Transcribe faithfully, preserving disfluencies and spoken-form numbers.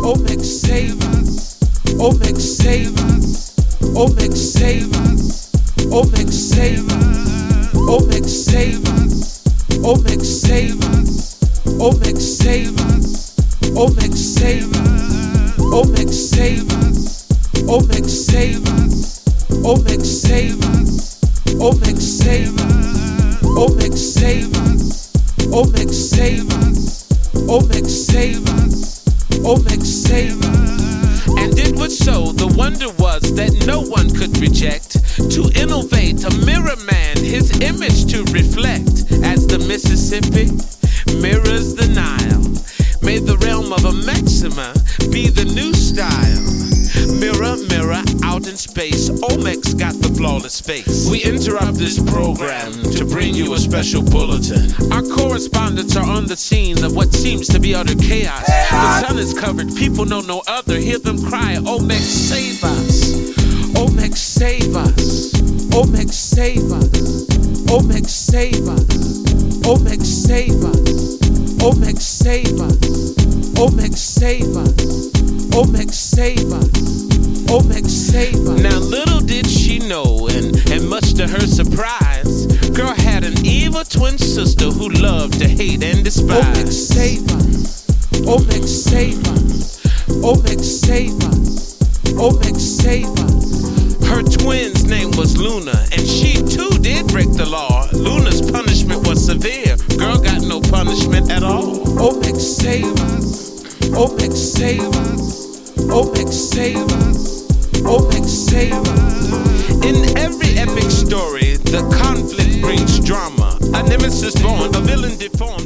Omex save us. Omex save us. Omex save us. Omex save us. Omex save us. Omex save us. Omex save us. Omex save us. Omex save us. Omex save us. Omex save us. Omex save us. Omex save us. Omex save us. Omex save us. Omex save us. And it was so, the wonder was that no one could reject. To innovate, a mirror man, his image to reflect. As the Mississippi mirrors the Nile, may the realm of a Maxima be the new style. Mirror, mirror, out in space, Omex got the flawless face. We interrupt this program to bring you a special bulletin. Our correspondents are on the scene of what seems to be utter chaos. The sun is covered, people know no other. Hear them cry, Omex save us. Omex save us. Omex save us. Omex save us. Omex save us. Omex save us. Omex save us. Omex save us. Omex save us. Now little did she know, and, and much to her surprise, girl had an evil twin sister who loved to hate and despise. Omex save us. Omex save us. Omex save us. Omex save us. Her twin's name was Luna, and she too did break the law. Luna's punishment was severe. Girl got no punishment at all. Omex save us. Omex save us. Omex save us. Omex save us. In every epic story, the conflict brings drama. A nemesis born, a villain deformed.